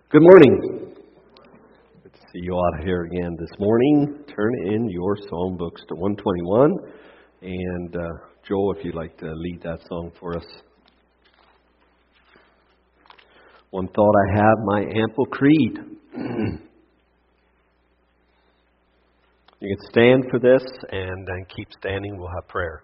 Good morning. Good to see you all here again this morning. Turn in your song books to 121. And Joel, if you'd like to lead that song for us. One thought I have, my ample creed. You can stand for this and then keep standing. We'll have prayer.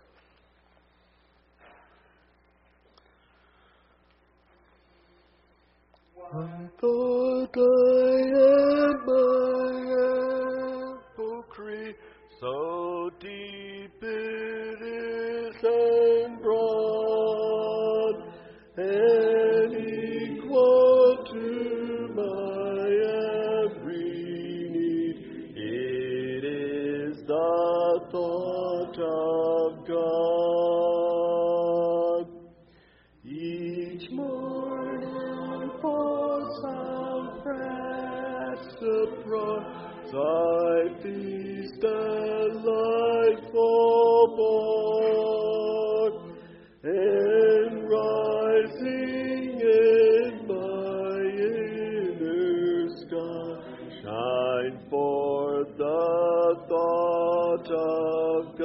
One thought I had, my ample creed, so deep it is and broad, and equal to my every need. It is the thought of God. Each morning for some fresh surprise, I feast delightful board, and rising in my inner sky, shine forth the thought of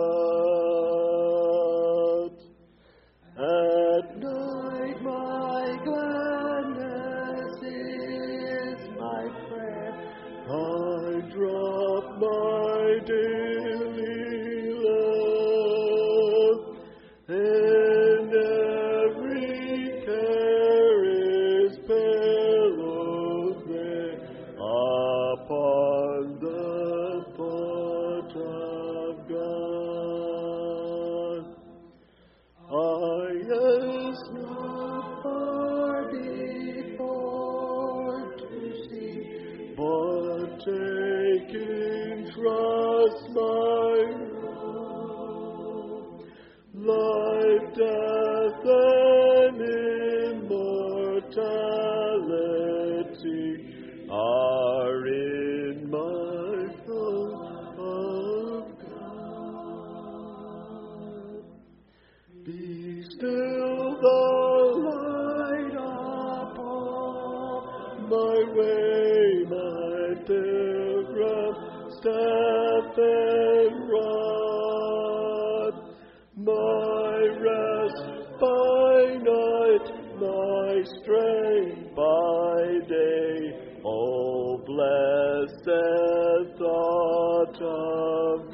God. At night my gladness is my prayer. I drop my daily love, and every care is pillowed there upon the thought of God. I ask not far before to see, but take in trust my road. Life, death, and immortality are in my thought of God. Be still the light upon my way, my pilgrim step and rod, my rest by night, my strength by day. Oh, blessed thought of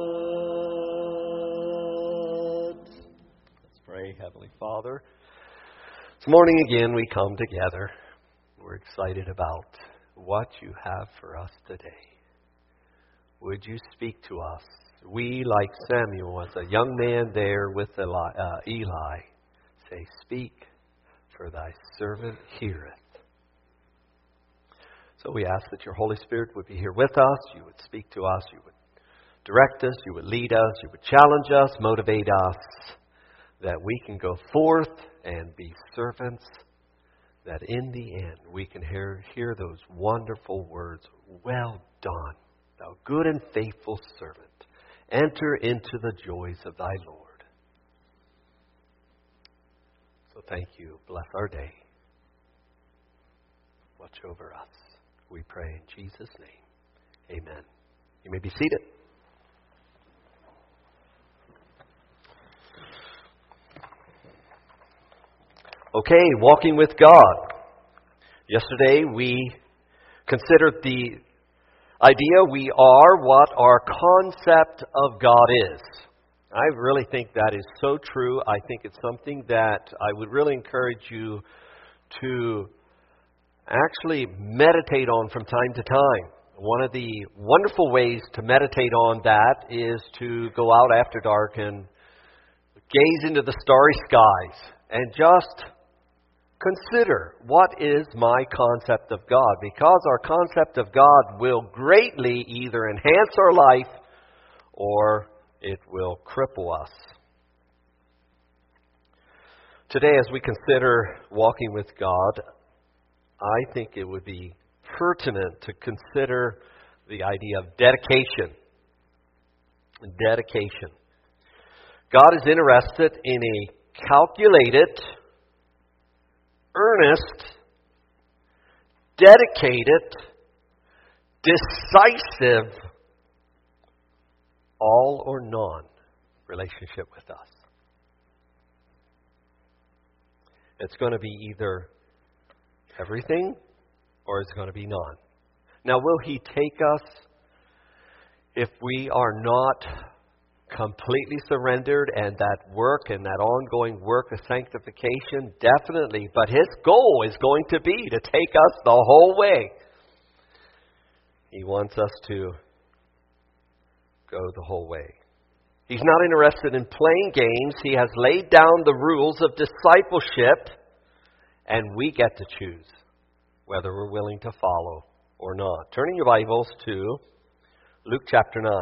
God. Pray, Heavenly Father. This morning again we come together. We're excited about what you have for us today. Would you speak to us? We, like Samuel, as a young man there with Eli, say, speak, for thy servant heareth. So we ask that your Holy Spirit would be here with us. You would speak to us. You would direct us. You would lead us. You would challenge us, motivate us, that we can go forth and be servants, that in the end we can hear those wonderful words, well done, thou good and faithful servant. Enter into the joys of thy Lord. So thank you. Bless our day. Watch over us. We pray in Jesus' name. Amen. You may be seated. Okay, walking with God. Yesterday we considered the idea we are what our concept of God is. I really think that is so true. I think it's something that I would really encourage you to actually meditate on from time to time. One of the wonderful ways to meditate on that is to go out after dark and gaze into the starry skies and just consider, what is my concept of God? Because our concept of God will greatly either enhance our life or it will cripple us. Today, as we consider walking with God, I think it would be pertinent to consider the idea of dedication. Dedication. God is interested in a calculated, earnest, dedicated, decisive, all or none relationship with us. It's going to be either everything or it's going to be none. Now, will He take us if we are not completely surrendered and that work and that ongoing work of sanctification? Definitely. But His goal is going to be to take us the whole way. He wants us to go the whole way. He's not interested in playing games. He has laid down the rules of discipleship, and we get to choose whether we're willing to follow or not. Turning your Bibles to Luke chapter 9.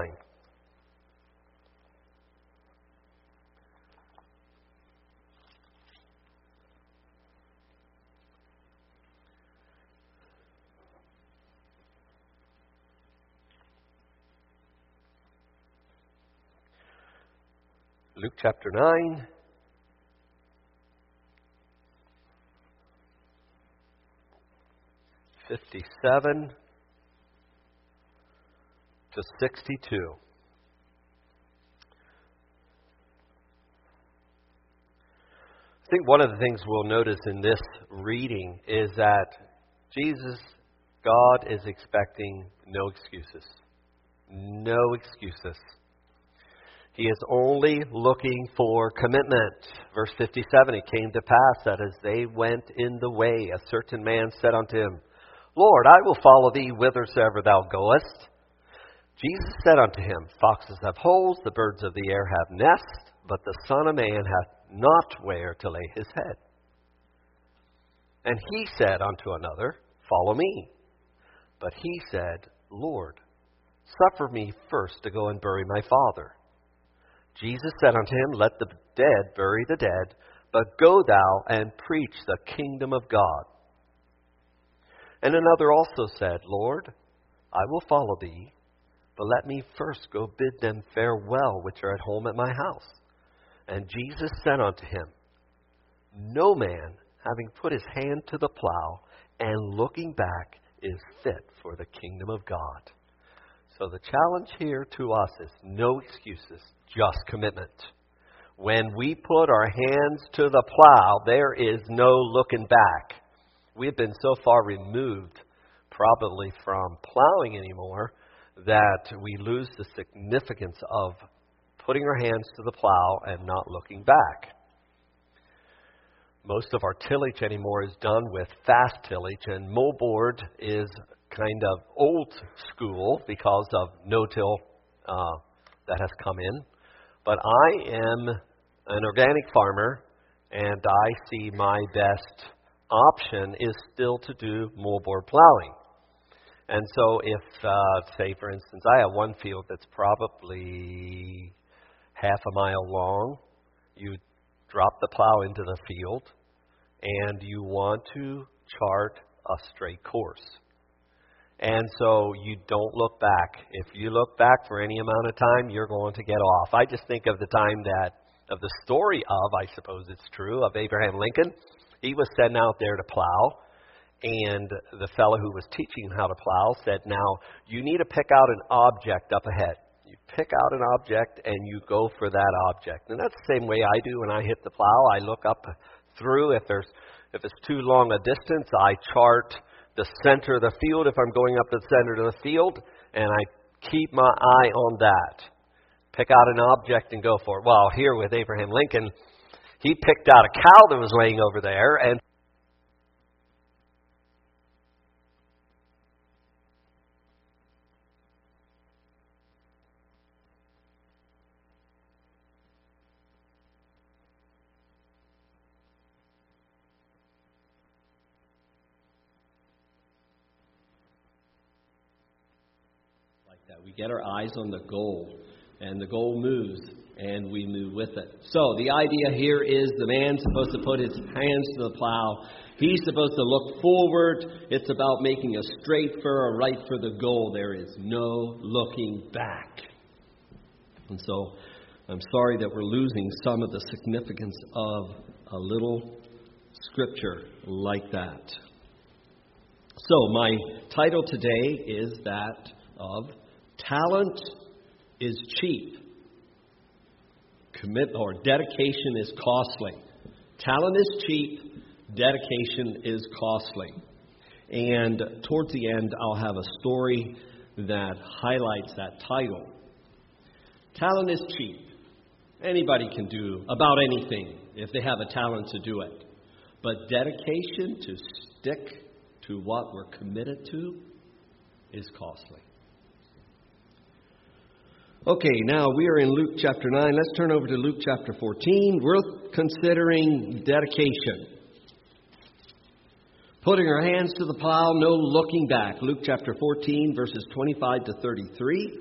Luke chapter 9. (57 to 62). I think one of the things we'll notice in this reading is that Jesus, God, is expecting no excuses. No excuses. He is only looking for commitment. Verse 57, it came to pass that as they went in the way, a certain man said unto him, Lord, I will follow thee whithersoever thou goest. Jesus said unto him, Foxes have holes, the birds of the air have nests, but the Son of Man hath not where to lay his head. And he said unto another, Follow me. But he said, Lord, suffer me first to go and bury my father. Jesus said unto him, Let the dead bury the dead, but go thou and preach the kingdom of God. And another also said, Lord, I will follow thee, but let me first go bid them farewell which are at home at my house. And Jesus said unto him, No man, having put his hand to the plow and looking back, is fit for the kingdom of God. So the challenge here to us is no excuses, just commitment. When we put our hands to the plow, there is no looking back. We've been so far removed, probably from plowing anymore, that we lose the significance of putting our hands to the plow and not looking back. Most of our tillage anymore is done with fast tillage, and moldboard is kind of old school because of no-till that has come in. But I am an organic farmer, and I see my best option is still to do moldboard plowing. And so if, say for instance, I have one field that's probably half a mile long, you drop the plow into the field, and you want to chart a straight course. And so you don't look back. If you look back for any amount of time, you're going to get off. I just think of the time of the story of, I suppose it's true, of Abraham Lincoln. He was sent out there to plow, and the fellow who was teaching him how to plow said, now, you need to pick out an object up ahead. You pick out an object, and you go for that object. And that's the same way I do when I hit the plow. I look up through. If it's too long a distance, I chart the center of the field if I'm going up the center of the field, and I keep my eye on that. Pick out an object and go for it. Well, here with Abraham Lincoln, he picked out a cow that was laying over there, and that we get our eyes on the goal, and the goal moves, and we move with it. So the idea here is the man's supposed to put his hands to the plow. He's supposed to look forward. It's about making a straight for a right for the goal. There is no looking back. And so I'm sorry that we're losing some of the significance of a little scripture like that. So my title today is that of Talent is Cheap. Dedication is costly. Talent is cheap. Dedication is costly. And towards the end, I'll have a story that highlights that title. Talent is cheap. Anybody can do about anything if they have a talent to do it. But dedication to stick to what we're committed to is costly. Okay, now we are in Luke chapter 9. Let's turn over to Luke chapter 14. We're considering dedication. Putting our hands to the plow, no looking back. Luke chapter 14, verses 25 to 33.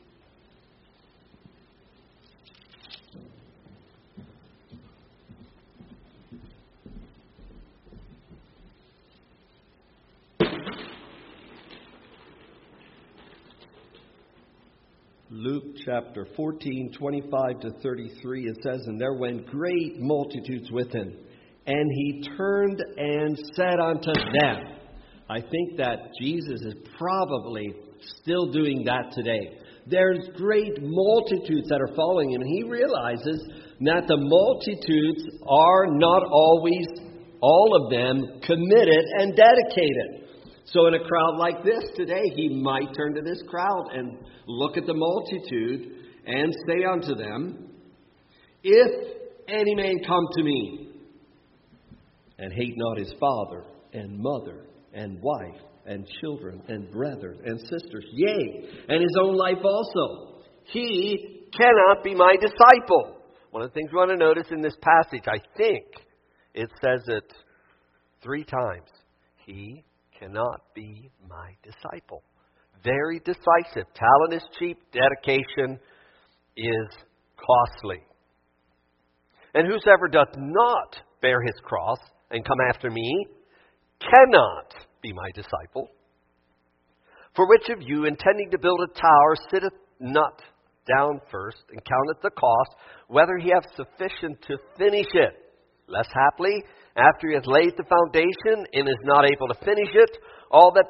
Luke chapter 14, 25 to 33, it says, "And there went great multitudes with him, and he turned and said unto them." I think that Jesus is probably still doing that today. There's great multitudes that are following him, and he realizes that the multitudes are not always, all of them, committed and dedicated. So in a crowd like this today, he might turn to this crowd and look at the multitude and say unto them, "If any man come to me, and hate not his father and mother and wife and children and brethren and sisters, yea, and his own life also, he cannot be my disciple." One of the things we want to notice in this passage, I think it says it 3 times. He cannot be my disciple. Very decisive. Talent is cheap. Dedication is costly. "And whosoever doth not bear his cross and come after me cannot be my disciple. For which of you, intending to build a tower, sitteth not down first and counteth the cost, whether he have sufficient to finish it? Lest haply, after he hath laid the foundation and is not able to finish it, all that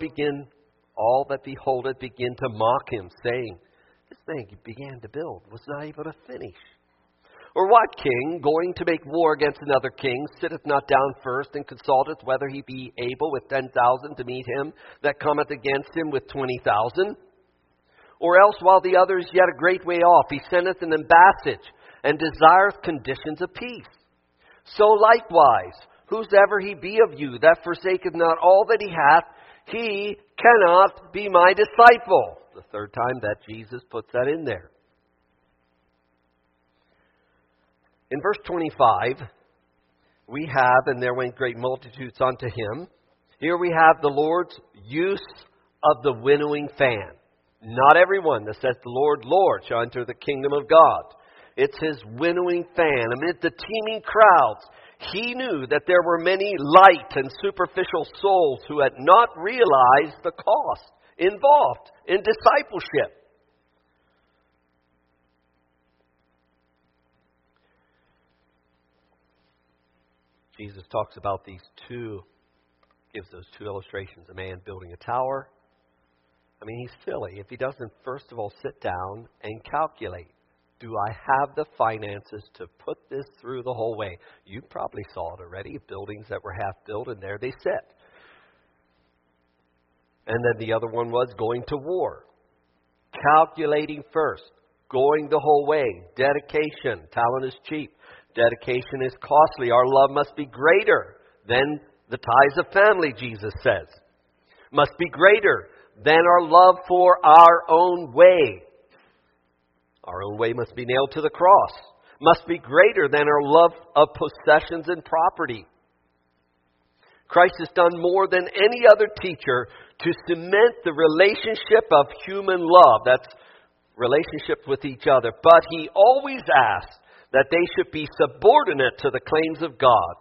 behold it begin to mock him, saying, This thing he began to build was not able to finish. Or what king, going to make war against another king, sitteth not down first and consulteth whether he be able with 10,000 to meet him that cometh against him with 20,000? Or else, while the other is yet a great way off, he sendeth an ambassage and desireth conditions of peace. So likewise, whosoever he be of you that forsaketh not all that he hath, he cannot be my disciple." The 3rd time that Jesus puts that in there. In verse 25, we have, "And there went great multitudes unto him." Here we have the Lord's use of the winnowing fan. Not everyone that says the Lord, Lord, shall enter the kingdom of God. It's his winnowing fan. Amid the teeming crowds, he knew that there were many light and superficial souls who had not realized the cost involved in discipleship. Jesus talks about gives those 2 illustrations. A man building a tower. I mean, he's silly if he doesn't, first of all, sit down and calculate. Do I have the finances to put this through the whole way? You probably saw it already, buildings that were half built, and there they sit. And then the other one was going to war. Calculating first. Going the whole way. Dedication. Talent is cheap. Dedication is costly. Our love must be greater than the ties of family, Jesus says. Must be greater than our love for our own way. Our own way must be nailed to the cross. Must be greater than our love of possessions and property. Christ has done more than any other teacher to cement the relationship of human love. That's relationship with each other. But he always asks that they should be subordinate to the claims of God.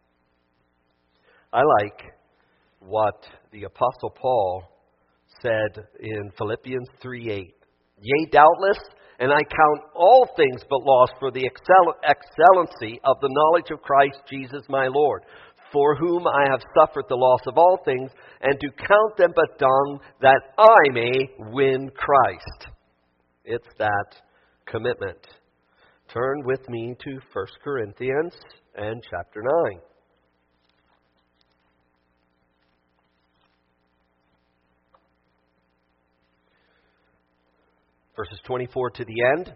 I like what the Apostle Paul said in Philippians 3:8. "Yea, doubtless, and I count all things but loss for the excellency of the knowledge of Christ Jesus my Lord, for whom I have suffered the loss of all things, and to count them but dung, that I may win Christ. It's that commitment. Turn with me to 1 Corinthians and chapter 9. Verses 24 to the end.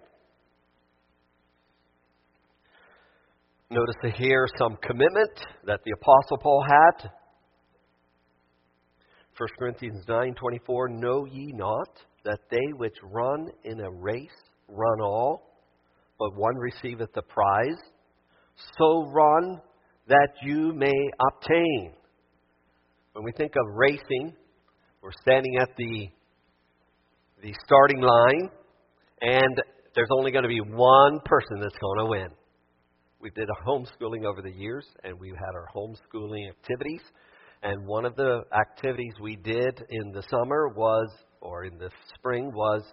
Notice here some commitment that the Apostle Paul had. 1 Corinthians 9:24, know ye not that they which run in a race run all, but one receiveth the prize? So run that you may obtain. When we think of racing, we're standing at the starting line, and there's only going to be one person that's going to win. We did a homeschooling over the years, and we've had our homeschooling activities. And one of the activities we did in the summer was, or in the spring was,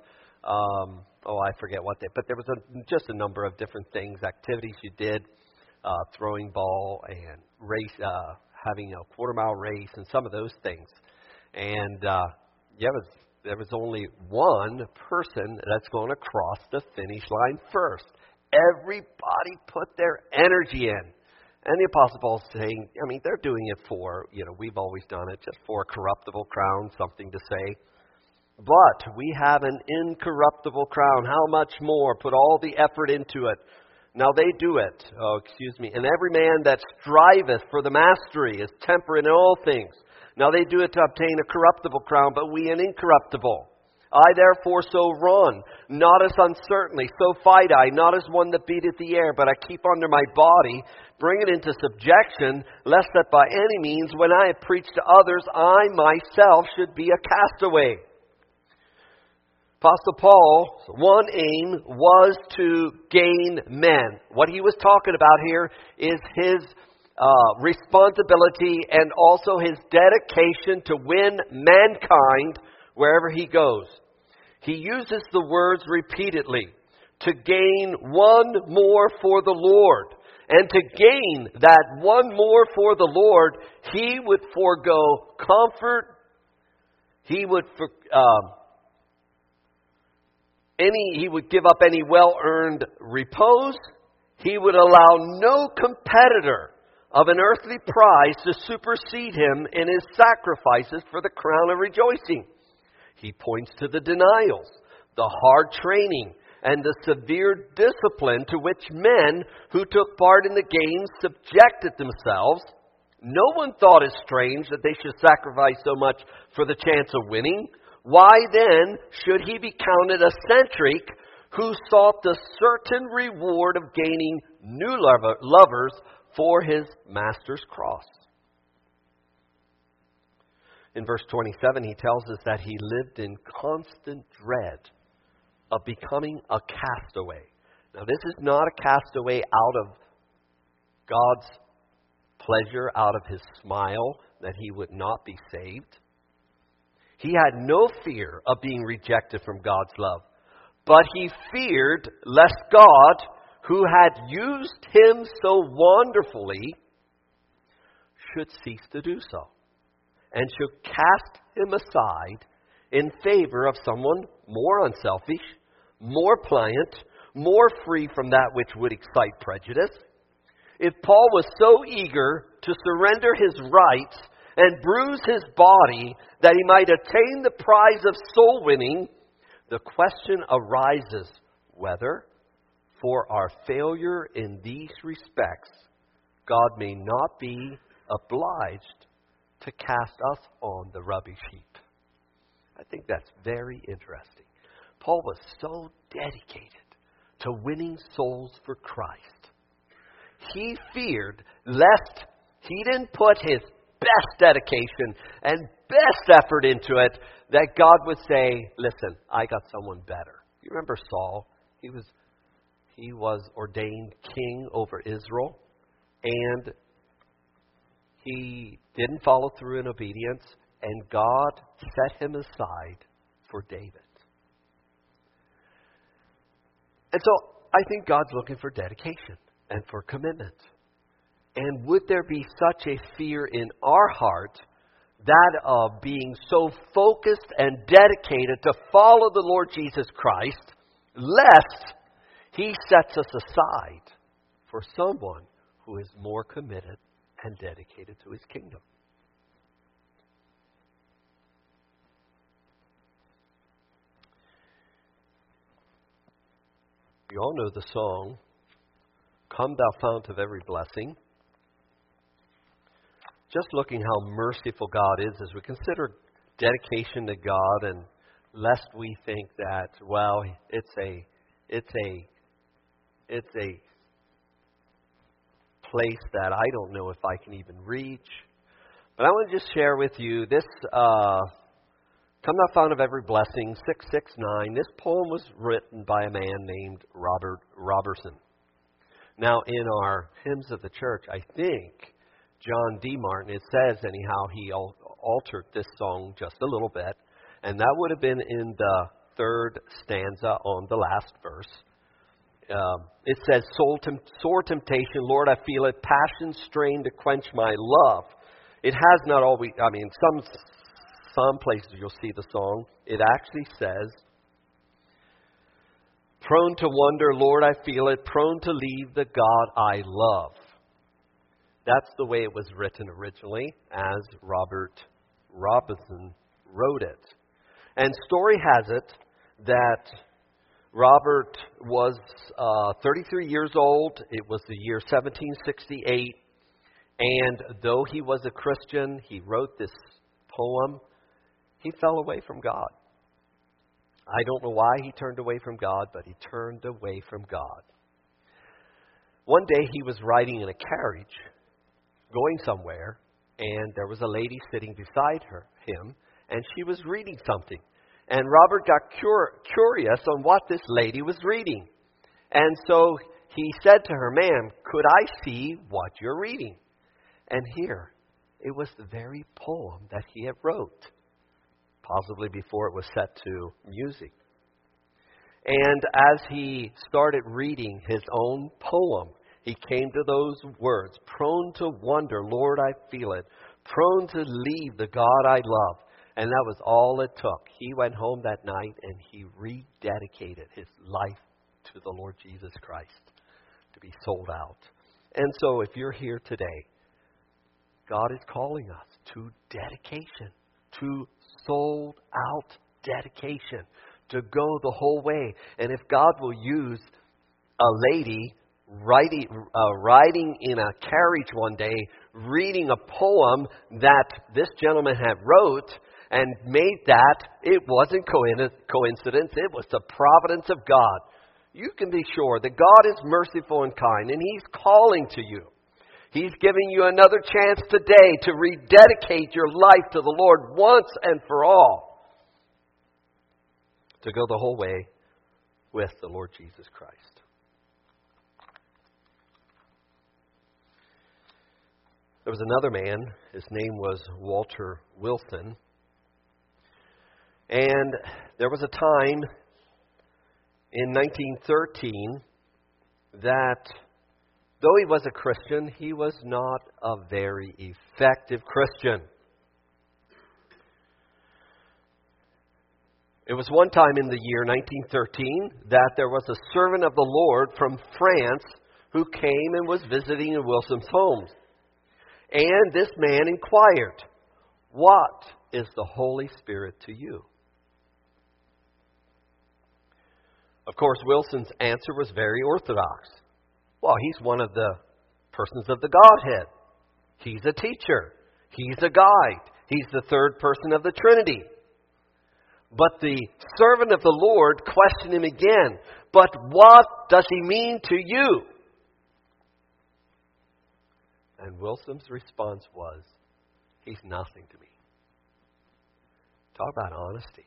I forget what but there was just a number of different things, activities you did, throwing ball and race, having a quarter-mile race, and some of those things. And there was only one person that's going to cross the finish line first. Everybody put their energy in. And the Apostle Paul's saying, they're doing it for, we've always done it, just for a corruptible crown, something to say. But we have an incorruptible crown. How much more? Put all the effort into it. Now they do it. And every man that striveth for the mastery is temperate in all things. Now they do it to obtain a corruptible crown, but we an incorruptible. I therefore so run, not as uncertainly, so fight I, not as one that beateth the air, but I keep under my body, bring it into subjection, lest that by any means, when I have preached to others, I myself should be a castaway. Apostle Paul's one aim was to gain men. What he was talking about here is his responsibility and also his dedication to win mankind wherever he goes. He uses the words repeatedly, to gain one more for the Lord. And to gain that one more for the Lord, he would forego comfort. He would give up any well-earned repose. He would allow no competitor of an earthly prize to supersede him in his sacrifices for the crown of rejoicing. He points to the denials, the hard training, and the severe discipline to which men who took part in the games subjected themselves. No one thought it strange that they should sacrifice so much for the chance of winning. Why then should he be counted eccentric who sought the certain reward of gaining new lovers for his master's cross? In verse 27, he tells us that he lived in constant dread of becoming a castaway. Now, this is not a castaway out of God's pleasure, out of his smile, that he would not be saved. He had no fear of being rejected from God's love, but he feared lest God, who had used him so wonderfully, should cease to do so, and should cast him aside in favor of someone more unselfish, more pliant, more free from that which would excite prejudice. If Paul was so eager to surrender his rights and bruise his body that he might attain the prize of soul winning, the question arises whether, for our failure in these respects, God may not be obliged to cast us on the rubbish heap. I think that's very interesting. Paul was so dedicated to winning souls for Christ. He feared lest he didn't put his best dedication and best effort into it, that God would say, listen, I got someone better. You remember Saul? He was ordained king over Israel, and he didn't follow through in obedience, and God set him aside for David. And so I think God's looking for dedication and for commitment. And would there be such a fear in our heart, that of being so focused and dedicated to follow the Lord Jesus Christ, lest He sets us aside for someone who is more committed and dedicated to His kingdom? You all know the song, "Come Thou Fount of Every Blessing." Just looking how merciful God is as we consider dedication to God, and lest we think that, well, it's a place that I don't know if I can even reach. But I want to just share with you this, "Come Thou Fount of Every Blessing," 669. This poem was written by a man named Robert Robertson. Now, in our hymns of the church, I think John D. Martin, it says anyhow, he altered this song just a little bit, and that would have been in the third stanza on the last verse. It says, "Sore temptation, Lord, I feel it, passion strain to quench my love. It has not always," some places you'll see the song, it actually says, "Prone to wonder, Lord, I feel it, prone to leave the God I love." That's the way it was written originally, as Robert Robertson wrote it. And story has it that Robert was 33 years old. It was the year 1768. And though he was a Christian, he wrote this poem. He fell away from God. I don't know why he turned away from God, but he turned away from God. One day he was riding in a carriage, going somewhere, and there was a lady sitting beside him, and she was reading something. And Robert got curious on what this lady was reading. And so he said to her, "Ma'am, could I see what you're reading?" And here, it was the very poem that he had wrote, possibly before it was set to music. And as he started reading his own poem, he came to those words, "Prone to wonder, Lord, I feel it. Prone to leave the God I love." And that was all it took. He went home that night and he rededicated his life to the Lord Jesus Christ, to be sold out. And so if you're here today, God is calling us to dedication, to sold out dedication, to go the whole way. And if God will use a lady riding in a carriage one day, reading a poem that this gentleman had wrote and made that, it wasn't coincidence, it was the providence of God. You can be sure that God is merciful and kind, and He's calling to you. He's giving you another chance today to rededicate your life to the Lord once and for all, to go the whole way with the Lord Jesus Christ. There was another man, his name was Walter Wilson, and there was a time in 1913 that though he was a Christian, he was not a very effective Christian. It was one time in the year 1913 that there was a servant of the Lord from France who came and was visiting in Wilson's home. And this man inquired, "What is the Holy Spirit to you?" Of course, Wilson's answer was very orthodox. Well, he's one of the persons of the Godhead. He's a teacher. He's a guide. He's the third person of the Trinity. But the servant of the Lord questioned him again. "But what does he mean to you?" And Wilson's response was, "He's nothing to me." Talk about honesty.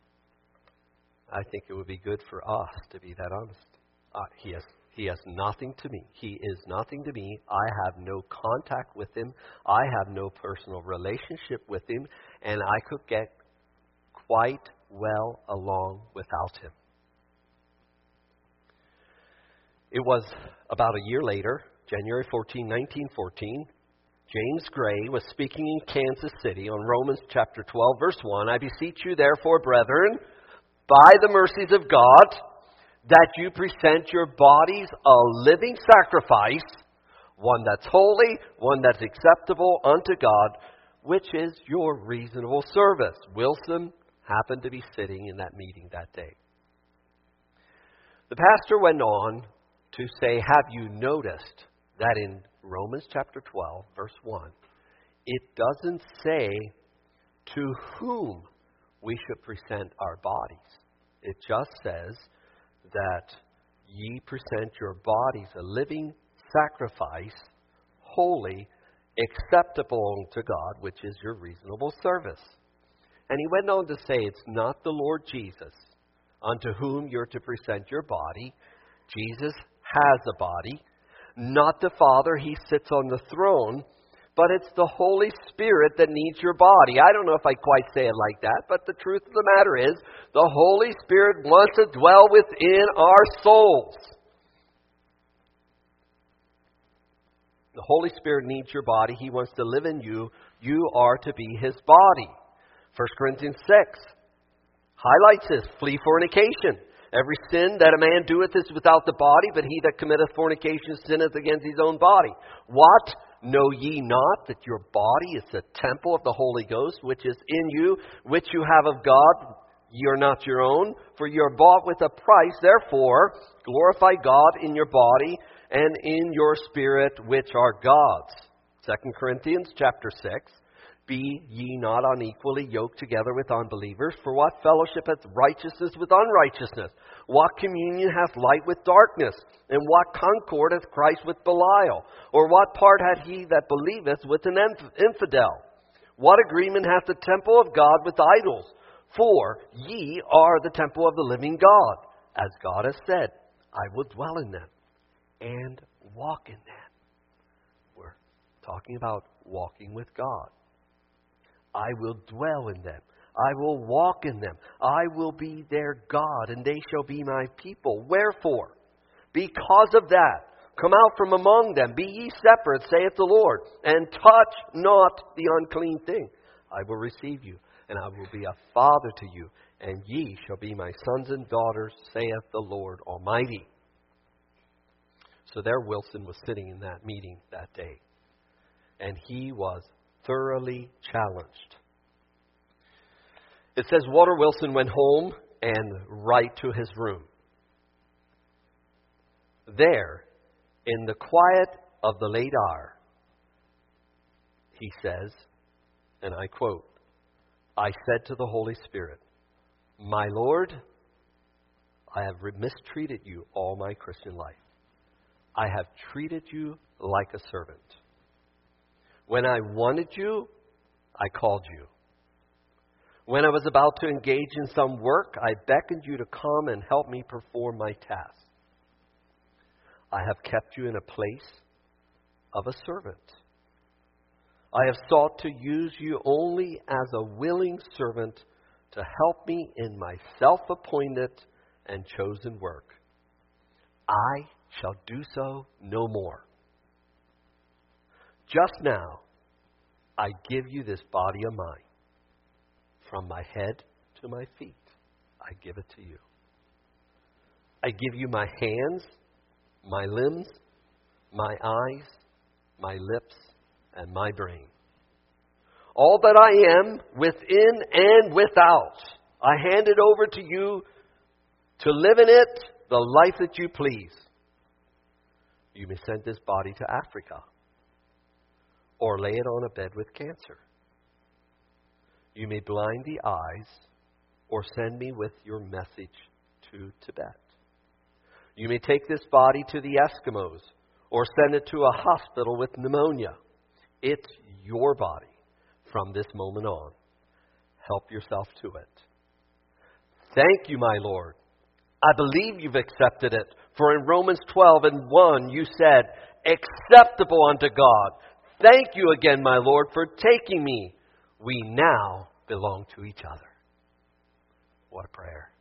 I think it would be good for us to be that honest. He has nothing to me. He is nothing to me. I have no contact with him. I have no personal relationship with him. And I could get quite well along without him. It was about a year later, January 14, 1914, James Gray was speaking in Kansas City on Romans chapter 12, verse 1. I beseech you, therefore, brethren, by the mercies of God, that you present your bodies a living sacrifice, one that's holy, one that's acceptable unto God, which is your reasonable service. Wilson happened to be sitting in that meeting that day. The pastor went on to say, have you noticed that in Romans chapter 12, verse 1, it doesn't say to whom we should present our bodies. It just says that ye present your bodies a living sacrifice, holy, acceptable unto God, which is your reasonable service. And he went on to say, it's not the Lord Jesus unto whom you're to present your body. Jesus has a body. Not the Father, he sits on the throne, but it's the Holy Spirit that needs your body. I don't know if I quite say it like that, but the truth of the matter is, the Holy Spirit wants to dwell within our souls. The Holy Spirit needs your body. He wants to live in you. You are to be His body. 1 Corinthians 6 highlights this. Flee fornication. Every sin that a man doeth is without the body, but he that committeth fornication sinneth against his own body. What? Know ye not that your body is the temple of the Holy Ghost, which is in you, which you have of God? Ye are not your own, for you are bought with a price. Therefore, glorify God in your body and in your spirit, which are God's. 2 Corinthians chapter 6. Be ye not unequally yoked together with unbelievers. For what fellowship hath righteousness with unrighteousness? What communion hath light with darkness? And what concord hath Christ with Belial? Or what part hath he that believeth with an infidel? What agreement hath the temple of God with idols? For ye are the temple of the living God. As God has said, I will dwell in them and walk in them. We're talking about walking with God. I will dwell in them. I will walk in them. I will be their God, and they shall be my people. Wherefore? Because of that, come out from among them. Be ye separate, saith the Lord, and touch not the unclean thing. I will receive you, and I will be a father to you, and ye shall be my sons and daughters, saith the Lord Almighty. So there Wilson was sitting in that meeting that day, and he was thoroughly challenged. It says Walter Wilson went home and right to his room. There, in the quiet of the late hour, he says, and I quote, I said to the Holy Spirit, my Lord, I have mistreated you all my Christian life. I have treated you like a servant. When I wanted you, I called you. When I was about to engage in some work, I beckoned you to come and help me perform my task. I have kept you in a place of a servant. I have sought to use you only as a willing servant to help me in my self-appointed and chosen work. I shall do so no more. Just now, I give you this body of mine. From my head to my feet, I give it to you. I give you my hands, my limbs, my eyes, my lips, and my brain. All that I am, within and without, I hand it over to you to live in it the life that you please. You may send this body to Africa or lay it on a bed with cancer. You may blind the eyes or send me with your message to Tibet. You may take this body to the Eskimos or send it to a hospital with pneumonia. It's your body from this moment on. Help yourself to it. Thank you, my Lord. I believe you've accepted it. For in Romans 12 and 1, you said, acceptable unto God. Thank you again, my Lord, for taking me. We now belong to each other. What a prayer.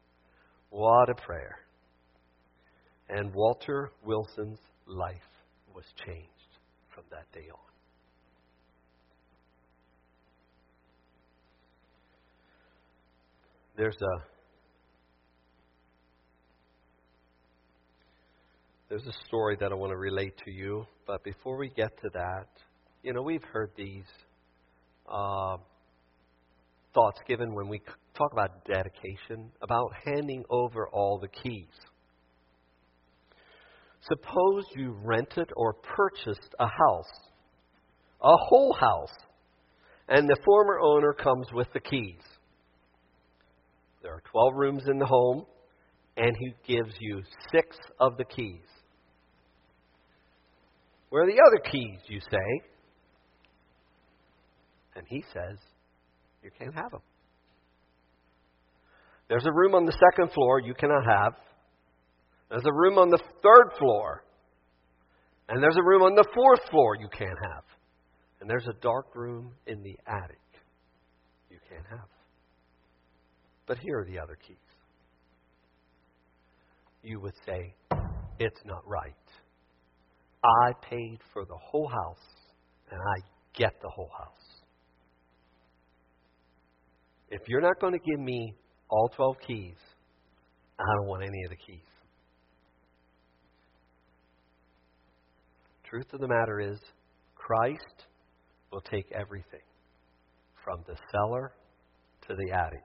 What a prayer. And Walter Wilson's life was changed from that day on. There's a story that I want to relate to you, but before we get to that, we've heard these thoughts given when we talk about dedication, about handing over all the keys. Suppose you rented or purchased a house, a whole house, and the former owner comes with the keys. There are 12 rooms in the home, and he gives you 6 of the keys. Where are the other keys, you say? And he says, you can't have them. There's a room on the 2nd floor you cannot have. There's a room on the 3rd floor. And there's a room on the 4th floor you can't have. And there's a dark room in the attic you can't have. But here are the other keys. You would say, it's not right. I paid for the whole house, and I get the whole house. If you're not going to give me all 12 keys, I don't want any of the keys. Truth of the matter is, Christ will take everything from the cellar to the attic.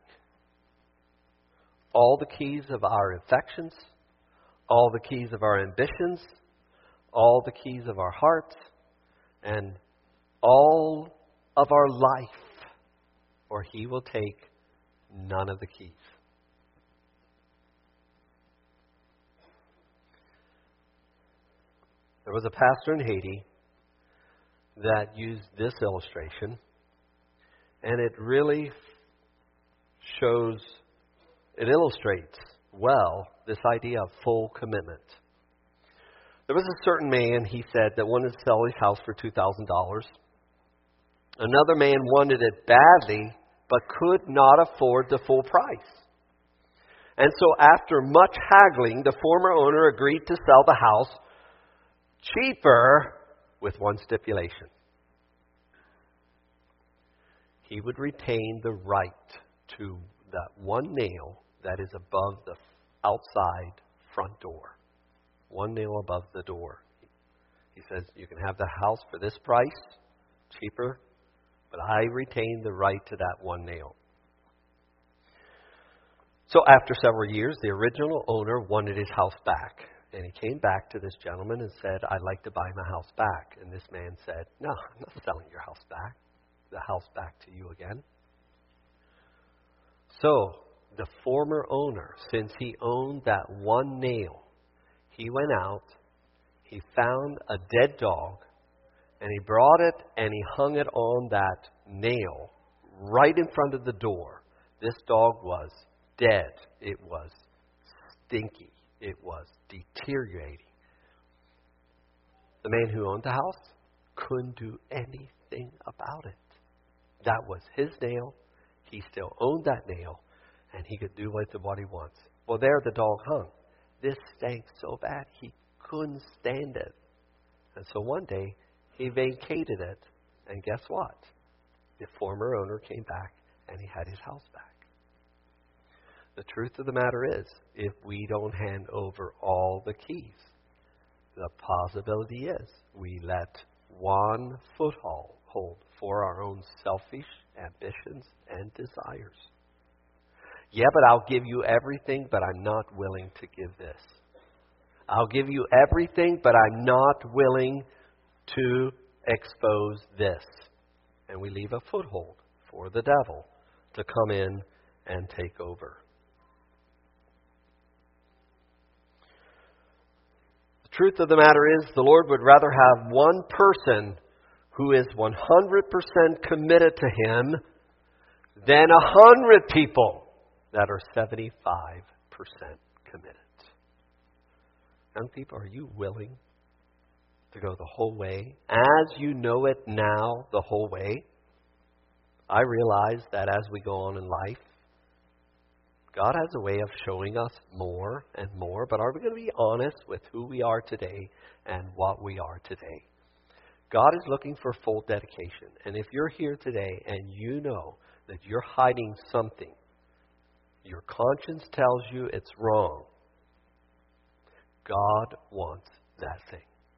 All the keys of our affections, all the keys of our ambitions, all the keys of our hearts, and all of our life, or He will take none of the keys. There was a pastor in Haiti that used this illustration, and it really it illustrates well this idea of full commitment. There was a certain man, he said, that wanted to sell his house for $2,000. Another man wanted it badly, but could not afford the full price. And so after much haggling, the former owner agreed to sell the house cheaper with one stipulation. He would retain the right to that one nail that is above the outside front door. One nail above the door. He says, you can have the house for this price, cheaper, but I retain the right to that one nail. So after several years, the original owner wanted his house back. And he came back to this gentleman and said, I'd like to buy my house back. And this man said, no, I'm not selling your house back. The house back to you again. So the former owner, since he owned that one nail, he went out, he found a dead dog, and he brought it and he hung it on that nail right in front of the door. This dog was dead. It was stinky. It was deteriorating. The man who owned the house couldn't do anything about it. That was his nail. He still owned that nail, and he could do with it what he wants. Well, there the dog hung. This stank so bad he couldn't stand it. And so one day, he vacated it, and guess what? The former owner came back, and he had his house back. The truth of the matter is, if we don't hand over all the keys, the possibility is we let one foothold for our own selfish ambitions and desires. Yeah, but I'll give you everything, but I'm not willing to give this. I'll give you everything, but I'm not willing to expose this. And we leave a foothold for the devil to come in and take over. The truth of the matter is, the Lord would rather have one person who is 100% committed to Him than 100 people that are 75% committed. Young people, are you willing to go the whole way, as you know it now, the whole way? I realize that as we go on in life, God has a way of showing us more and more, but are we going to be honest with who we are today and what we are today? God is looking for full dedication. And if you're here today and you know that you're hiding something, your conscience tells you it's wrong, God wants that thing.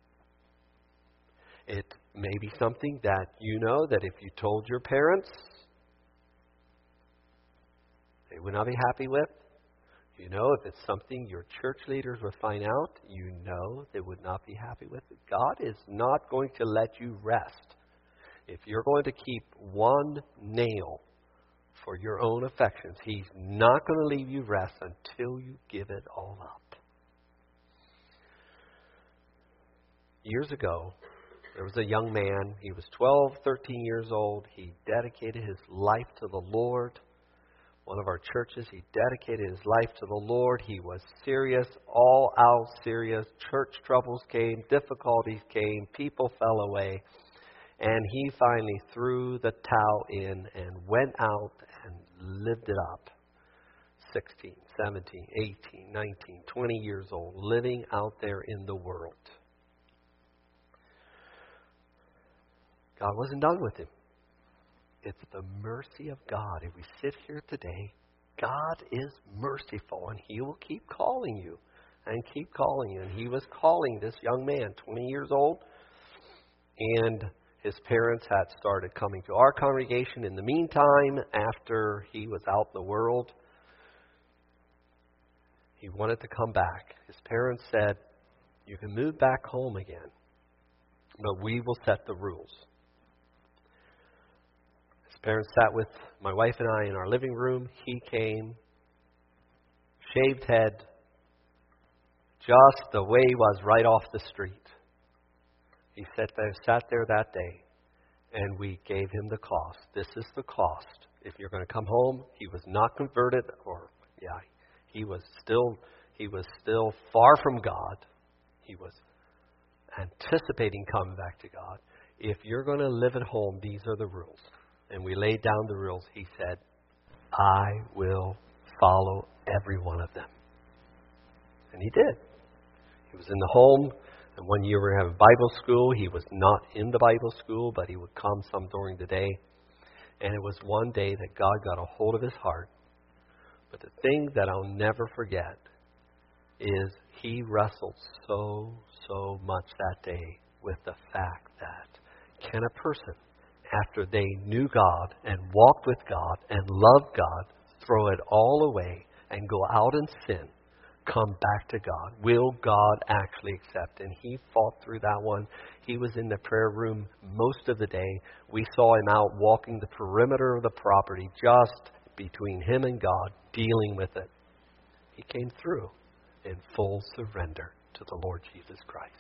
It may be something that you know that if you told your parents, they would not be happy with. You know, if it's something your church leaders would find out, you know they would not be happy with it. God is not going to let you rest. If you're going to keep one nail for your own affections, He's not going to leave you rest until you give it all up. Years ago, there was a young man. He was 12, 13 years old. He dedicated his life to the Lord. One of our churches, he dedicated his life to the Lord. He was serious, all out serious. Church troubles came, difficulties came, people fell away. And he finally threw the towel in and went out and lived it up. 16, 17, 18, 19, 20 years old, living out there in the world. God wasn't done with him. It's the mercy of God. If we sit here today, God is merciful, and He will keep calling you and keep calling you. And He was calling this young man, 20 years old, and his parents had started coming to our congregation. In the meantime, after he was out in the world, he wanted to come back. His parents said, "You can move back home again, but we will set the rules." Parents sat with my wife and I in our living room. He came, shaved head, just the way he was right off the street. He sat there that day, and we gave him the cost. This is the cost. If you're going to come home, he was not converted, he was still far from God. He was anticipating coming back to God. If you're going to live at home, these are the rules. And we laid down the rules. He said, "I will follow every one of them." And he did. He was in the home. And one year we were having Bible school. He was not in the Bible school, but he would come some during the day. And it was one day that God got a hold of his heart. But the thing that I'll never forget is he wrestled so much that day with the fact that can a person, after they knew God and walked with God and loved God, throw it all away and go out and sin, come back to God? Will God actually accept? And he fought through that one. He was in the prayer room most of the day. We saw him out walking the perimeter of the property, just between him and God, dealing with it. He came through in full surrender to the Lord Jesus Christ.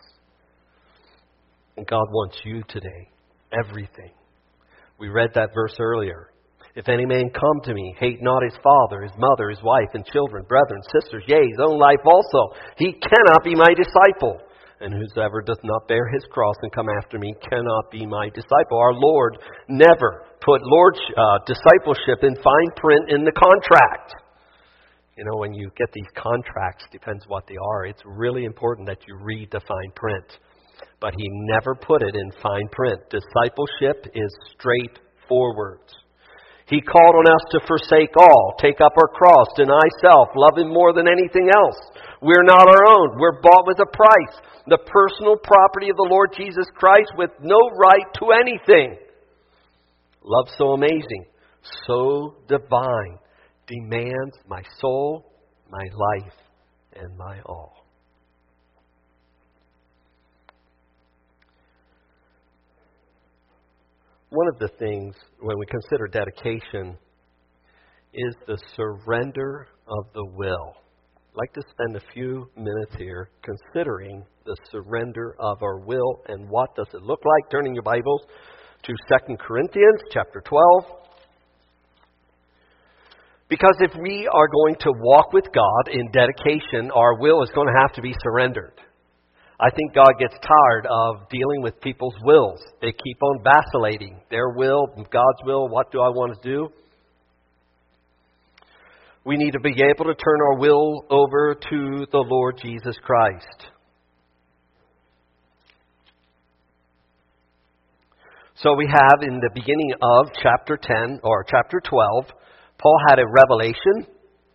And God wants you today, everything. We read that verse earlier. If any man come to me, hate not his father, his mother, his wife, and children, brethren, sisters, yea, his own life also, he cannot be my disciple. And whosoever doth not bear his cross and come after me cannot be my disciple. Our Lord never put discipleship in fine print in the contract. You know, when you get these contracts, depends what they are, it's really important that you read the fine print. But he never put it in fine print. Discipleship is straightforward. He called on us to forsake all, take up our cross, deny self, love Him more than anything else. We're not our own. We're bought with a price. The personal property of the Lord Jesus Christ with no right to anything. Love so amazing, so divine, demands my soul, my life, and my all. One of the things when we consider dedication is the surrender of the will. I'd like to spend a few minutes here considering the surrender of our will and what does it look like. Turning your Bibles to 2 Corinthians chapter 12. Because if we are going to walk with God in dedication, our will is going to have to be surrendered. I think God gets tired of dealing with people's wills. They keep on vacillating. Their will, God's will, what do I want to do? We need to be able to turn our will over to the Lord Jesus Christ. So we have in the beginning of chapter 10 or chapter 12, Paul had a revelation.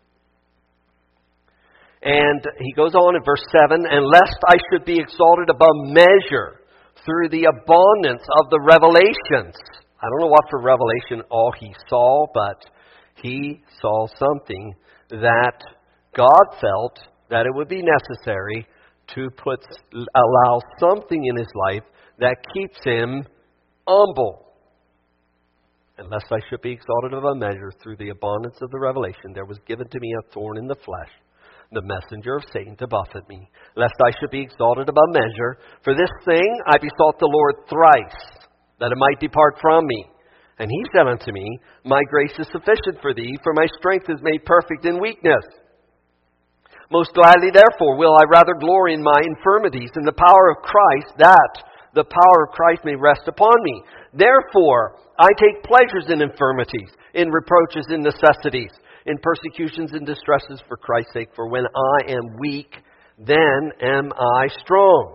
And he goes on in verse 7, and lest I should be exalted above measure through the abundance of the revelations. I don't know what for revelation all he saw, but he saw something that God felt that it would be necessary to allow something in his life that keeps him humble. Unless I should be exalted above measure through the abundance of the revelation, there was given to me a thorn in the flesh, the messenger of Satan to buffet me, lest I should be exalted above measure. For this thing I besought the Lord thrice, that it might depart from me. And he said unto me, My grace is sufficient for thee, for my strength is made perfect in weakness. Most gladly, therefore, will I rather glory in my infirmities, in the power of Christ, that the power of Christ may rest upon me. Therefore, I take pleasures in infirmities, in reproaches, in necessities, in persecutions and distresses for Christ's sake. For when I am weak, then am I strong.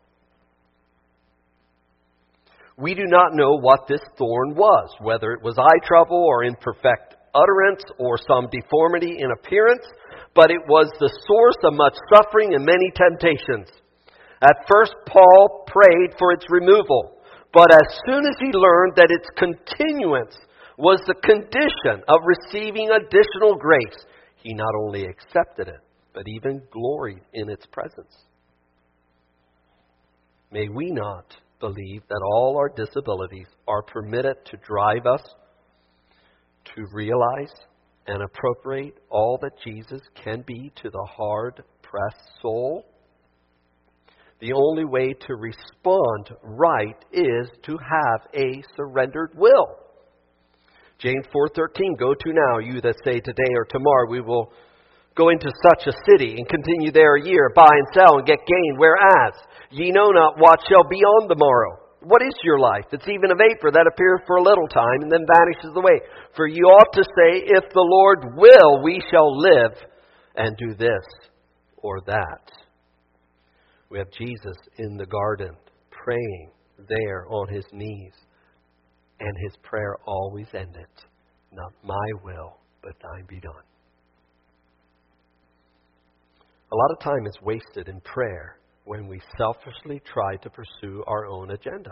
We do not know what this thorn was, whether it was eye trouble or imperfect utterance or some deformity in appearance, but it was the source of much suffering and many temptations. At first, Paul prayed for its removal, but as soon as he learned that its continuance was the condition of receiving additional grace, he not only accepted it, but even gloried in its presence. May we not believe that all our disabilities are permitted to drive us to realize and appropriate all that Jesus can be to the hard-pressed soul. The only way to respond right is to have a surrendered will. James 4:13, Go to now, you that say today or tomorrow we will go into such a city and continue there a year, buy and sell and get gain, whereas ye know not what shall be on the morrow. What is your life? It's even a vapor that appears for a little time and then vanishes away. For you ought to say, if the Lord will, we shall live and do this or that. We have Jesus in the garden praying there on his knees. And his prayer always ended, not my will, but thine be done. A lot of time is wasted in prayer when we selfishly try to pursue our own agenda.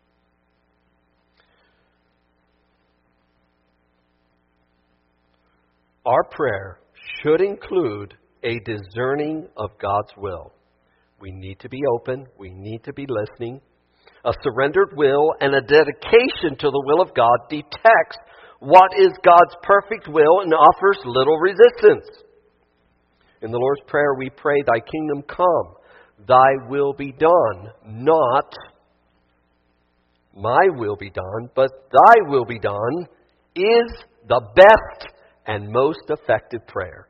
Our prayer should include a discerning of God's will. We need to be open. We need to be listening. A surrendered will and a dedication to the will of God detects what is God's perfect will and offers little resistance. In the Lord's Prayer, we pray, Thy kingdom come, Thy will be done, not my will be done, but Thy will be done is the best and most effective prayer.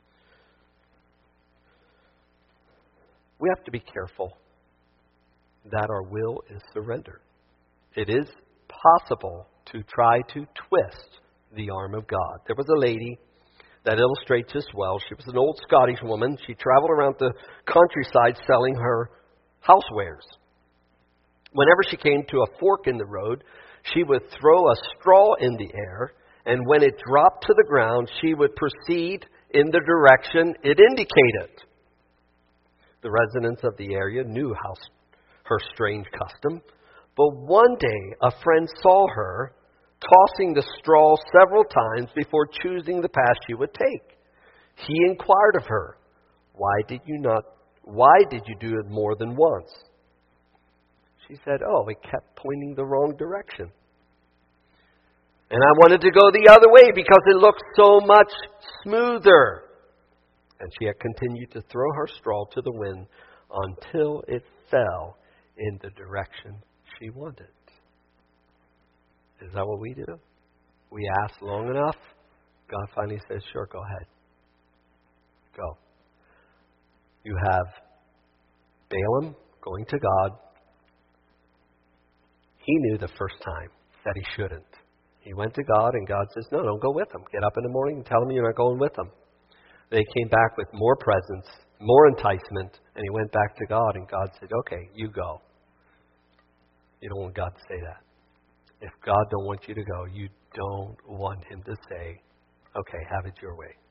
We have to be careful that our will is surrendered. It is possible to try to twist the arm of God. There was a lady that illustrates this well. She was an old Scottish woman. She traveled around the countryside selling her housewares. Whenever she came to a fork in the road, she would throw a straw in the air, and when it dropped to the ground, she would proceed in the direction it indicated. The residents of the area knew her strange custom, but one day a friend saw her tossing the straw several times before choosing the path she would take. He inquired of her, why did you do it more than once? She said, it kept pointing the wrong direction. And I wanted to go the other way because it looked so much smoother. And she had continued to throw her straw to the wind until it fell in the direction she wanted. Is that what we do? We ask long enough. God finally says, sure, go ahead. Go. You have Balaam going to God. He knew the first time that he shouldn't. He went to God, and God says, no, don't go with them. Get up in the morning and tell them you're not going with them. They came back with more presents, more enticement, and he went back to God, and God said, okay, you go. You don't want God to say that. If God don't want you to go, you don't want him to say, okay, have it your way.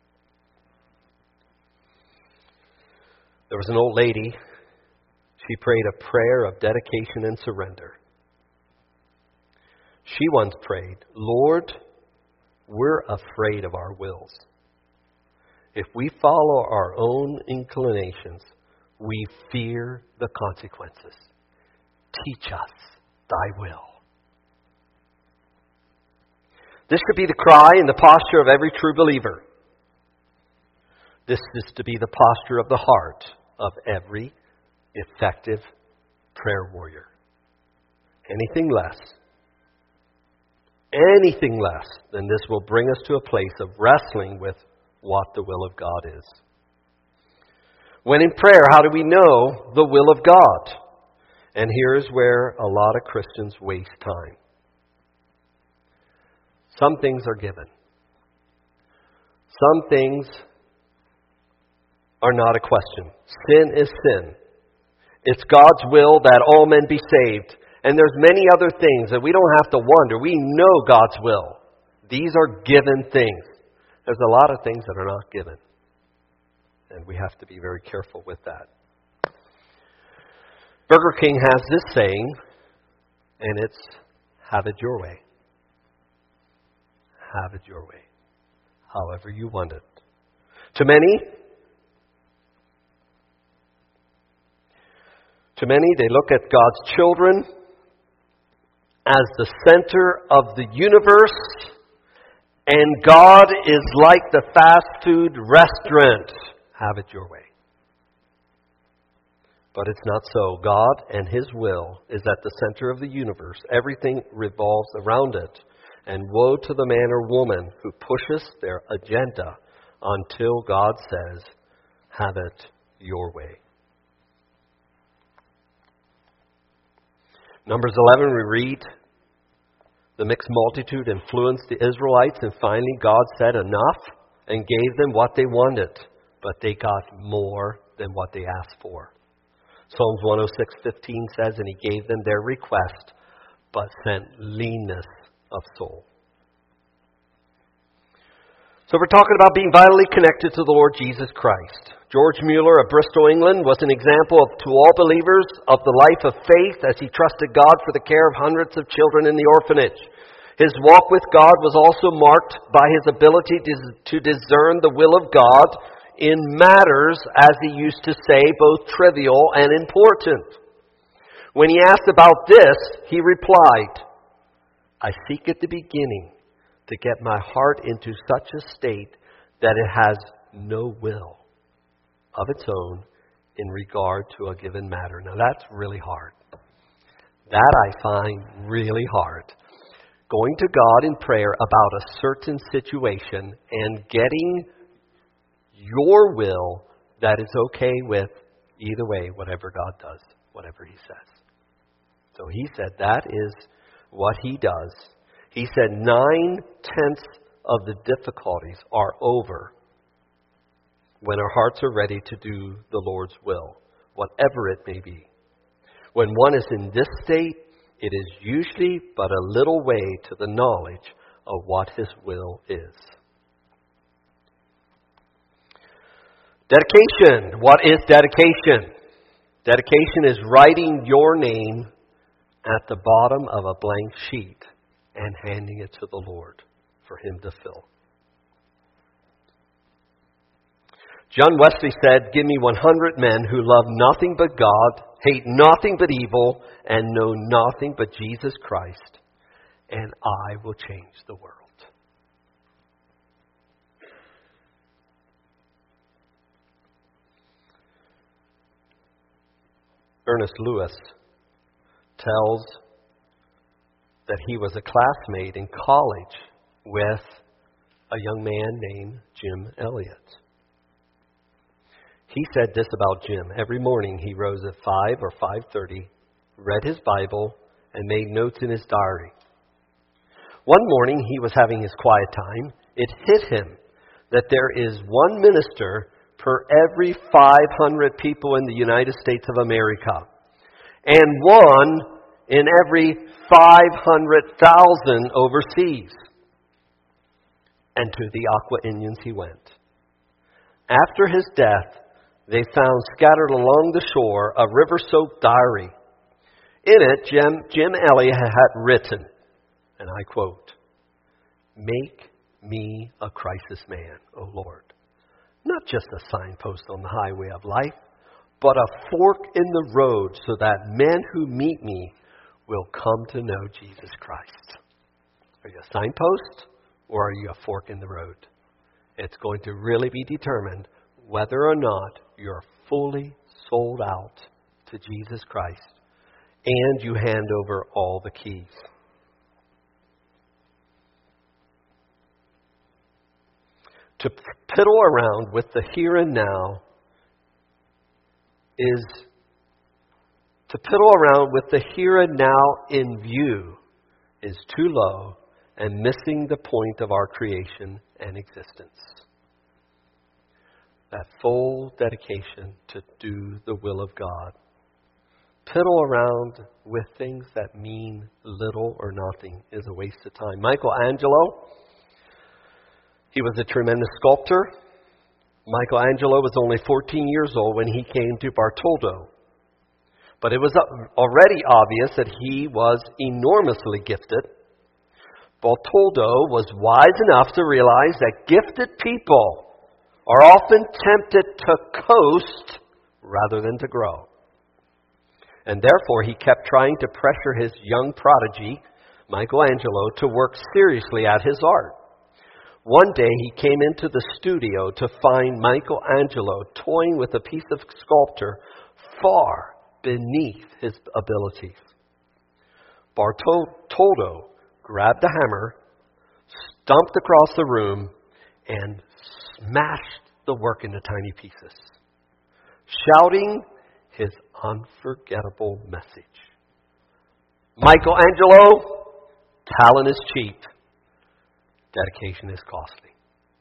There was an old lady. She prayed a prayer of dedication and surrender. She once prayed, Lord, we're afraid of our wills. If we follow our own inclinations, we fear the consequences. Teach us thy will. This should be the cry and the posture of every true believer. This is to be the posture of the heart of every effective prayer warrior. Anything less than this will bring us to a place of wrestling with what the will of God is. When in prayer, how do we know the will of God? And here's where a lot of Christians waste time. Some things are given. Some things are not a question. Sin is sin. It's God's will that all men be saved. And there's many other things that we don't have to wonder. We know God's will. These are given things. There's a lot of things that are not given. And we have to be very careful with that. Burger King has this saying, and it's, have it your way. Have it your way. However you want it. To many, they look at God's children as the center of the universe, and God is like the fast food restaurant. Have it your way. But it's not so. God and His will is at the center of the universe. Everything revolves around it. And woe to the man or woman who pushes their agenda until God says, have it your way. Numbers 11, we read, the mixed multitude influenced the Israelites, and finally God said enough and gave them what they wanted, but they got more than what they asked for. Psalms 106:15 says, and He gave them their request, but sent leanness of soul. So we're talking about being vitally connected to the Lord Jesus Christ. George Mueller of Bristol, England, was an example to all believers of the life of faith as he trusted God for the care of hundreds of children in the orphanage. His walk with God was also marked by his ability to discern the will of God in matters, as he used to say, both trivial and important. When he asked about this, he replied, I seek at the beginning to get my heart into such a state that it has no will of its own in regard to a given matter. Now that's really hard. That I find really hard. Going to God in prayer about a certain situation and getting your will that is okay with either way, whatever God does, whatever He says. So He said that is what He does. He said 9/10 of the difficulties are over when our hearts are ready to do the Lord's will, whatever it may be. When one is in this state, it is usually but a little way to the knowledge of what His will is. Dedication. What is dedication? Dedication is writing your name at the bottom of a blank sheet and handing it to the Lord for Him to fill. John Wesley said, give me 100 men who love nothing but God, hate nothing but evil, and know nothing but Jesus Christ, and I will change the world. Ernest Lewis tells that he was a classmate in college with a young man named Jim Elliot. He said this about Jim. Every morning he rose at 5 or 5:30, read his Bible, and made notes in his diary. One morning he was having his quiet time. It hit him that there is one minister per every 500 people in the United States of America, and one in every 500,000 overseas. And to the Aqua Indians he went. After his death, they found scattered along the shore a river-soaked diary. In it, Jim Elliot had written, and I quote, "Make me a crisis man, O Lord. Not just a signpost on the highway of life, but a fork in the road so that men who meet me will come to know Jesus Christ." Are you a signpost or are you a fork in the road? It's going to really be determined whether or not you're fully sold out to Jesus Christ and you hand over all the keys. To piddle around with the here and now in view is too low and missing the point of our creation and existence. That full dedication to do the will of God. Piddle around with things that mean little or nothing is a waste of time. Michelangelo, he was a tremendous sculptor. Michelangelo was only 14 years old when he came to Bartoldo. But it was already obvious that he was enormously gifted. Bartoldo was wise enough to realize that gifted people are often tempted to coast rather than to grow. And therefore, he kept trying to pressure his young prodigy, Michelangelo, to work seriously at his art. One day, he came into the studio to find Michelangelo toying with a piece of sculpture far beneath his abilities. Bartoldo grabbed a hammer, stomped across the room, and smashed the work into tiny pieces, shouting his unforgettable message. Michelangelo, talent is cheap. Dedication is costly.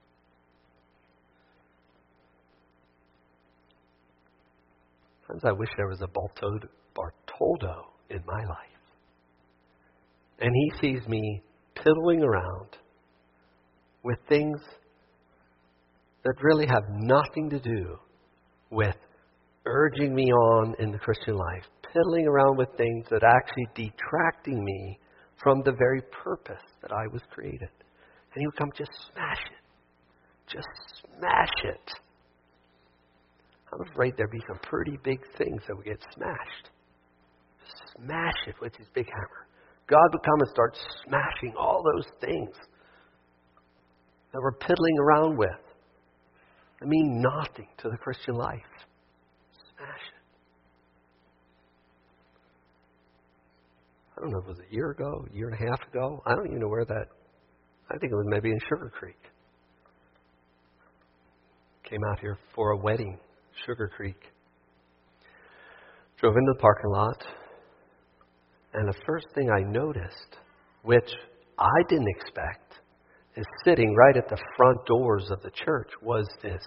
Sometimes I wish there was a Bartoldo in my life. And he sees me piddling around with things that really have nothing to do with urging me on in the Christian life. Piddling around with things that are actually detracting me from the very purpose that I was created. And he would come, just smash it. Just smash it. I'm afraid there'd be some pretty big things that would get smashed. Smash it with his big hammer. God would come and start smashing all those things that we're piddling around with that mean nothing to the Christian life. Smash it. I don't know if it was a year ago, a year and a half ago. I don't even know where that, I think it was maybe in Sugar Creek. Came out here for a wedding, Sugar Creek. Drove into the parking lot, and the first thing I noticed, which I didn't expect, is sitting right at the front doors of the church was this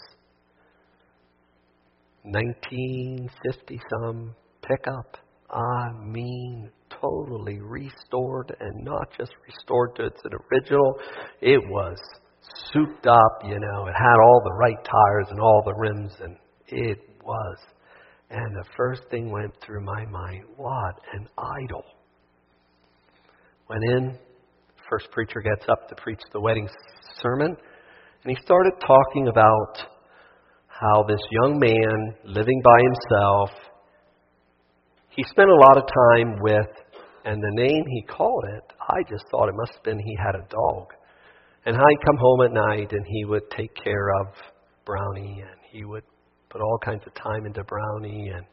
1950-some pickup. I mean, totally restored, and not just restored to its original. It was souped up, you know. It had all the right tires and all the rims, and it was. And the first thing went through my mind, what an idol. Went in, first preacher gets up to preach the wedding sermon, and he started talking about how this young man living by himself, he spent a lot of time with, and the name he called it, I just thought it must have been he had a dog. And how he'd come home at night and he would take care of Brownie, and he would put all kinds of time into Brownie. And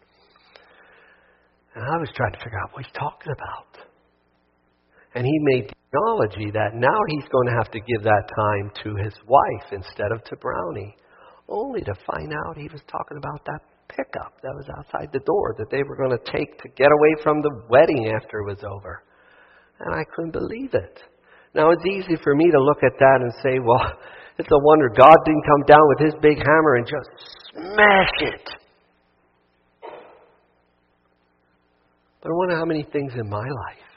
I was trying to figure out what he's talking about. And he made the analogy that now he's going to have to give that time to his wife instead of to Brownie, only to find out he was talking about that pickup that was outside the door that they were going to take to get away from the wedding after it was over. And I couldn't believe it. Now, it's easy for me to look at that and say, well, it's a wonder God didn't come down with his big hammer and just smash it. But I wonder how many things in my life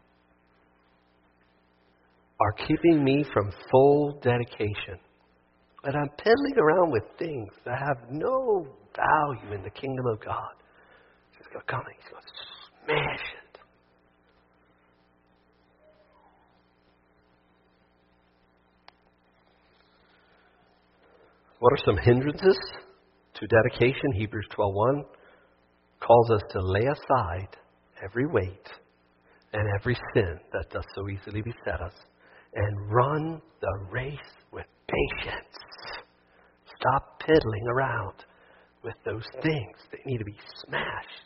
are keeping me from full dedication. And I'm piddling around with things that have no value in the kingdom of God. He's going to come and he's going to smash it. What are some hindrances to dedication? Hebrews 12:1 calls us to lay aside every weight and every sin that does so easily beset us and run the race with patience. Stop piddling around with those things that need to be smashed.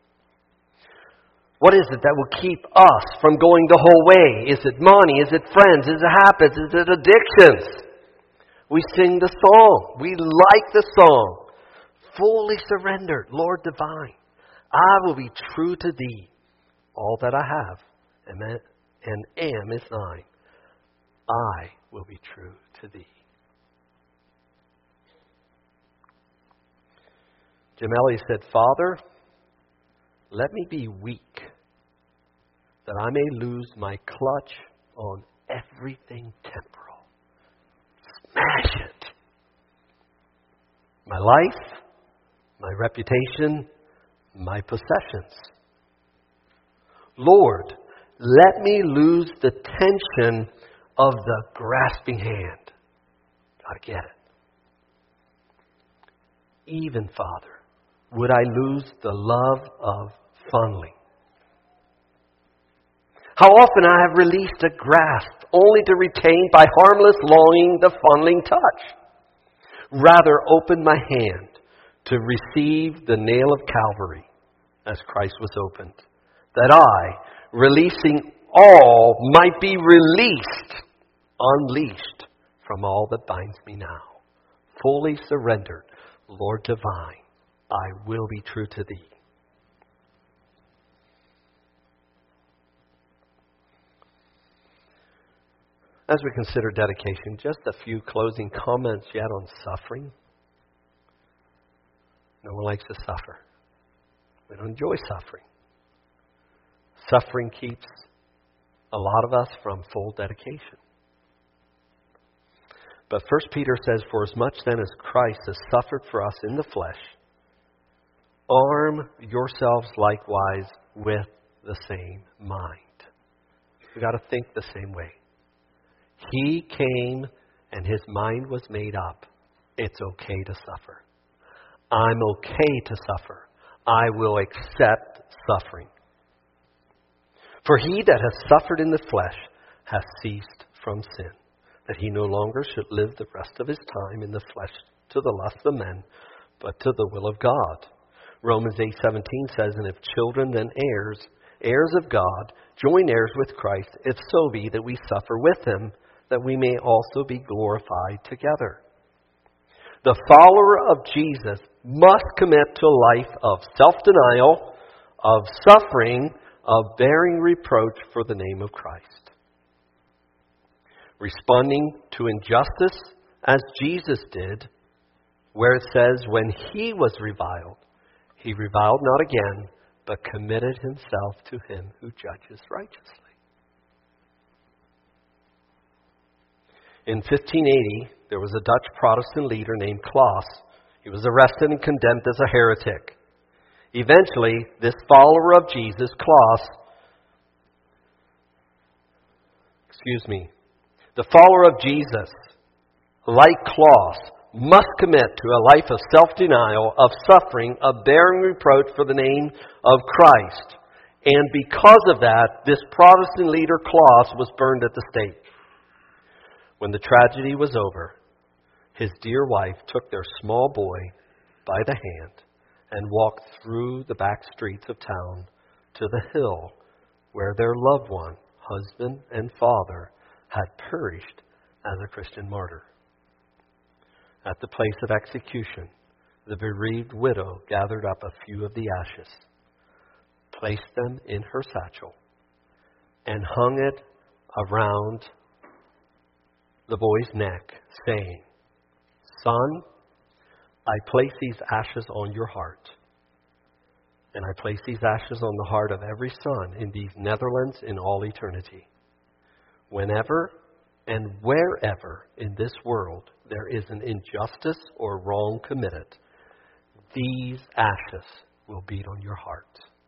What is it that will keep us from going the whole way? Is it money? Is it friends? Is it habits? Is it addictions? We sing the song. We like the song. Fully surrendered, Lord divine. I will be true to thee. All that I have and am is thine. I will be true to thee. Jim Elliot said, Father, let me be weak, that I may lose my clutch on everything temporal. Smash it. My life, my reputation, my possessions. Lord, let me lose the tension of the grasping hand. Gotta get it. Even, Father, would I lose the love of funneling. How often I have released a grasp only to retain by harmless longing the funneling touch. Rather open my hand to receive the nail of Calvary as Christ was opened. That I, releasing all, might be released, unleashed from all that binds me now. Fully surrendered, Lord divine, I will be true to thee. As we consider dedication, just a few closing comments yet on suffering. No one likes to suffer. We don't enjoy suffering. Suffering keeps a lot of us from full dedication. But 1 Peter says, for as much then as Christ has suffered for us in the flesh, arm yourselves likewise with the same mind. We've got to think the same way. He came and his mind was made up. It's okay to suffer. I'm okay to suffer. I will accept suffering. For he that has suffered in the flesh has ceased from sin, that he no longer should live the rest of his time in the flesh to the lust of men, but to the will of God. Romans 8:17 says, and if children then heirs, heirs of God, joint heirs with Christ, if so be that we suffer with him, that we may also be glorified together. The follower of Jesus must commit to a life of self-denial, of suffering, of bearing reproach for the name of Christ. Responding to injustice as Jesus did, where it says, when he was reviled, he reviled not again, but committed himself to him who judges righteously. In 1580, there was a Dutch Protestant leader named Klaas. He was arrested and condemned as a heretic. Eventually, this follower of Jesus, the follower of Jesus, like Klaas, must commit to a life of self-denial, of suffering, of bearing reproach for the name of Christ. And because of that, this Protestant leader, Klaas, was burned at the stake. When the tragedy was over, his dear wife took their small boy by the hand and walked through the back streets of town to the hill where their loved one, husband and father, had perished as a Christian martyr. At the place of execution, the bereaved widow gathered up a few of the ashes, placed them in her satchel, and hung it around the boy's neck, saying, "Son, I place these ashes on your heart, and I place these ashes on the heart of every son in these Netherlands in all eternity. Whenever and wherever in this world there is an injustice or wrong committed, these ashes will beat on your heart."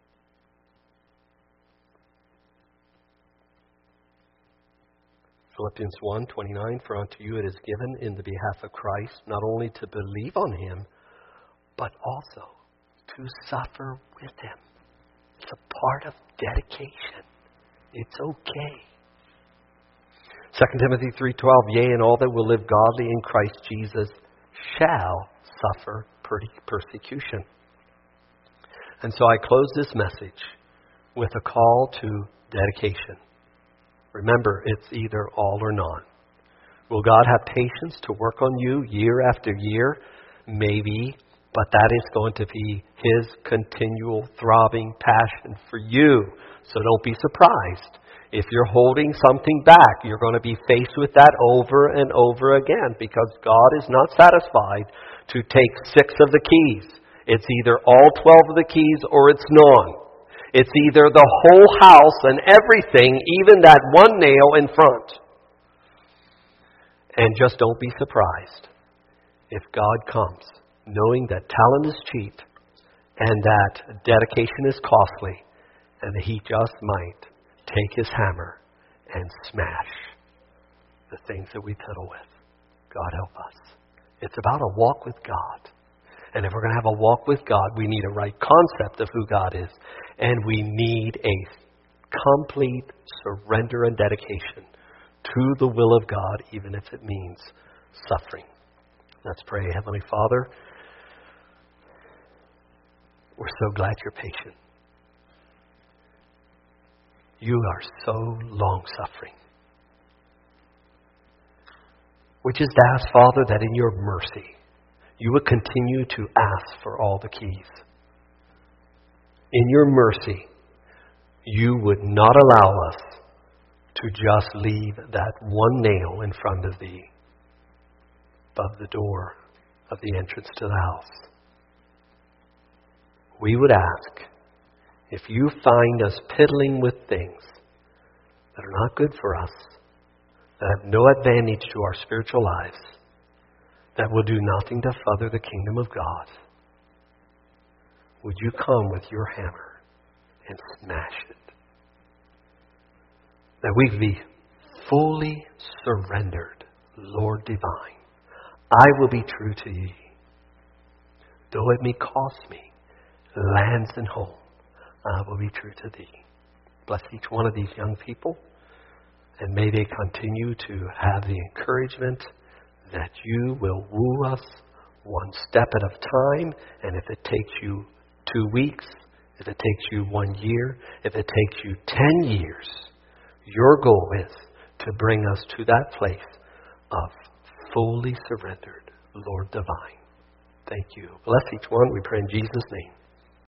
Philippians 1:29, "For unto you it is given in the behalf of Christ not only to believe on Him, but also to suffer with Him." It's a part of dedication. It's okay. 2 Timothy 3:12, "Yea, and all that will live godly in Christ Jesus shall suffer persecution." And so I close this message with a call to dedication. Remember, it's either all or none. Will God have patience to work on you year after year? Maybe, but that is going to be His continual throbbing passion for you. So don't be surprised. If you're holding something back, you're going to be faced with that over and over again, because God is not satisfied to take 6 of the keys. It's either all 12 of the keys or it's none. It's either the whole house and everything, even that one nail in front. And just don't be surprised if God comes, knowing that talent is cheap and that dedication is costly, and that He just might take His hammer and smash the things that we fiddle with. God help us. It's about a walk with God. And if we're going to have a walk with God, we need a right concept of who God is. And we need a complete surrender and dedication to the will of God, even if it means suffering. Let's pray. Heavenly Father, we're so glad you're patient. You are so long-suffering. We just ask, Father, that in your mercy, you would continue to ask for all the keys. In your mercy, you would not allow us to just leave that one nail in front of thee, above the door of the entrance to the house. We would ask, if you find us piddling with things that are not good for us, that have no advantage to our spiritual lives, that will do nothing to further the kingdom of God, would you come with your hammer and smash it? That we be fully surrendered, Lord divine. I will be true to thee, though it may cost me lands and home. I will be true to thee. Bless each one of these young people, and may they continue to have the encouragement that you will woo us one step at a time, and if it takes you 2 weeks, if it takes you 1 year, if it takes you 10 years, your goal is to bring us to that place of fully surrendered, Lord divine. Thank you. Bless each one, we pray in Jesus' name.